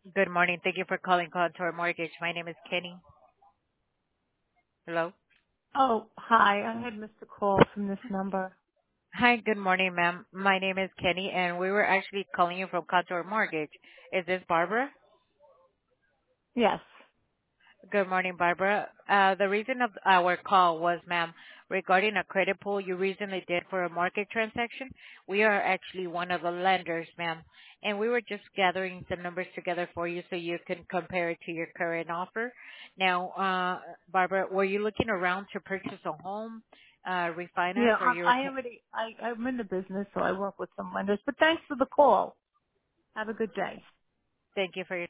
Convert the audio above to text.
Good morning. Thank you for calling Contour Mortgage. My name is Kenny. Hello. Oh, hi. I had missed a call from this number. Hi, good morning, ma'am. My name is Kenny, and we were actually calling you from Contour Mortgage. Is this Barbara? Yes. Good morning, Barbara. The reason of our call was, ma'am, regarding a credit pull you recently did for a market transaction. We are actually one of the lenders, ma'am, and we were just gathering some numbers together for you so you can compare it to your current offer. Now, Barbara, were you looking around to purchase a home, refinance, Yeah, or you were... I'm in the business, so I work with some lenders. But thanks for the call. Have a good day. Thank you for your